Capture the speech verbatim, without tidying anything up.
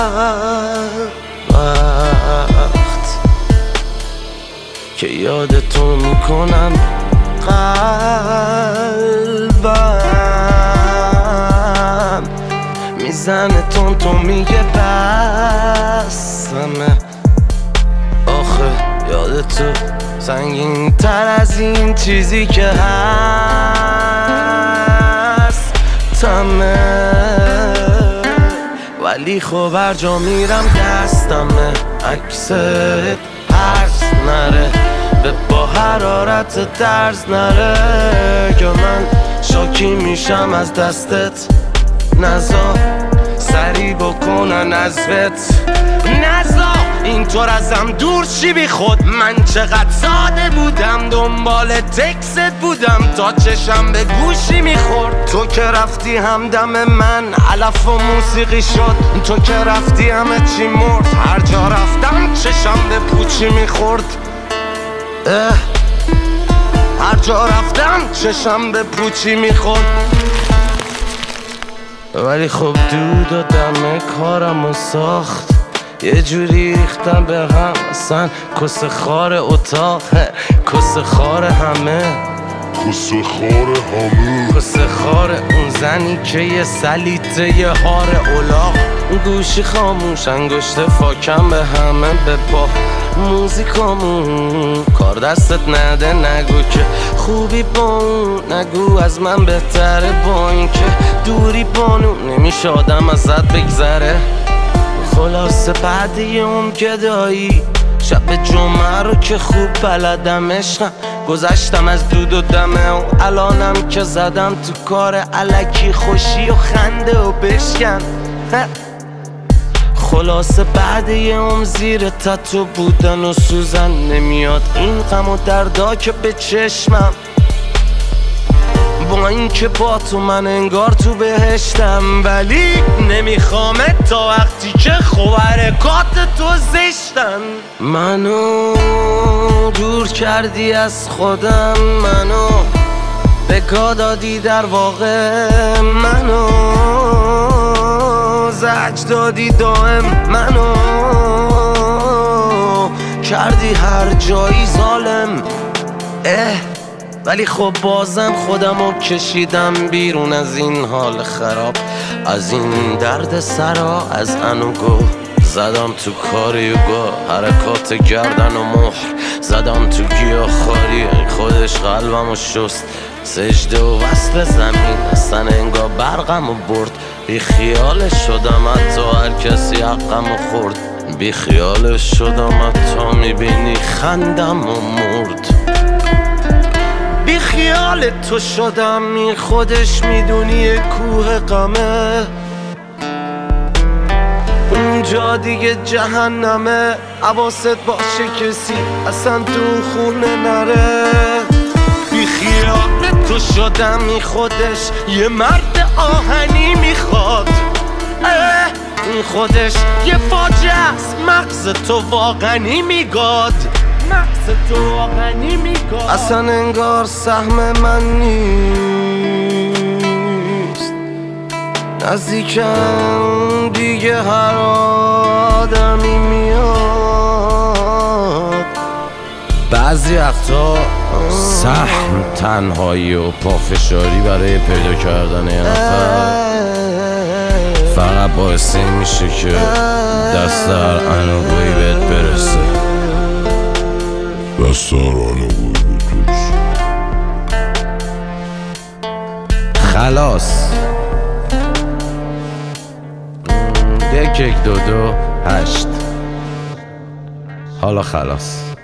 وقت که یادتو میکنم قلبم میزنه تون تو میگه بسمه. آخه یادتو سنگین تر از این چیزی که هست تمه، ولی خب هر جا میرم دستمه عکست هرز نره به با حرارت درز نره که من شاکی میشم از دستت. نزا سری بکنن ازت، نزا اینطور ازم دور شی بی خود. من چقدر ساده بودم دنبال تکست بودم تا چشم به گوشی میخورد. تو که رفتی همدم من علف و موسیقی شد، تو که رفتی همه چی مرد. هر جا رفتم چشم به پوچی میخورد، هر جا رفتم چشم به پوچی میخورد. ولی خب دود و دم کارمو ساخت، یه جوری ریختم به هم اصلا کس خار اتاقه، کس خار همه، کس خار همه، کس خار اون زنی که یه سلیته یه هار اولاق. گوشی خاموش انگشت فاکم به همه به پا موزیکامون کار دستت نده. نگو که خوبی با اون، نگو از من بهتره با این که دوری بانو نمیشه آدم ازت بگذره. خلاصه بعد یه عمر گدایی شب جمعه رو که خوب بلدم عشقم، گذشتم از دود و دمه و الانم که زدم تو کار الکی خوشی و خنده و بشکن. خلاصه بعد یه عمر زیر تتو بودن و سوزن نمیاد این غم و دردا که به چشمم. با این که با تو من انگار تو بهشتم، ولی نمیخوامت تا وقتی که خوب حرکات تو زشتن. منو دور کردی از خودم، منو بگاه دادی در واقع، منو زجر دادی دائم، منو کردی هر جایی ظالم. اه ولی خب بازم خودمو کشیدم بیرون از این حال خراب، از این درد سرا، از انوگو زدم تو کار یوگا، حرکات گردن و مهر زدم تو گیاهخواری. خودش قلبمو شست، سجده و وصل زمین، اصلا انگار برقمو برد. بی خیالش شدم حتی هر کسی حقمو خورد، بی خیالش شدم حتی میبینی خندم و مرد. بی خیال تو شدم این خودش میدونی کوه غمه، اونجا دیگه جهنمه. حواست باشه کسی اصلا تو خونه نره. بی خیال تو شدم این خودش یه مرد آهنی میخواد، این خودش یه فاجعه است، مغز تو واقعی میگاد، مغز تو واقعی میگاد. اصلا انگار سهم من نیست، نزدیکم دیگه هر آدمی میاد. بعضی وقتا سهم تنهایی و پافشاری برای پیدا کردن یه نفر فقط باعث میشه که دست در انوگویی بهت برسه، دست در انوگویی بهت برسه. خلاص یک یک دو دو هشت. حالا خلاص.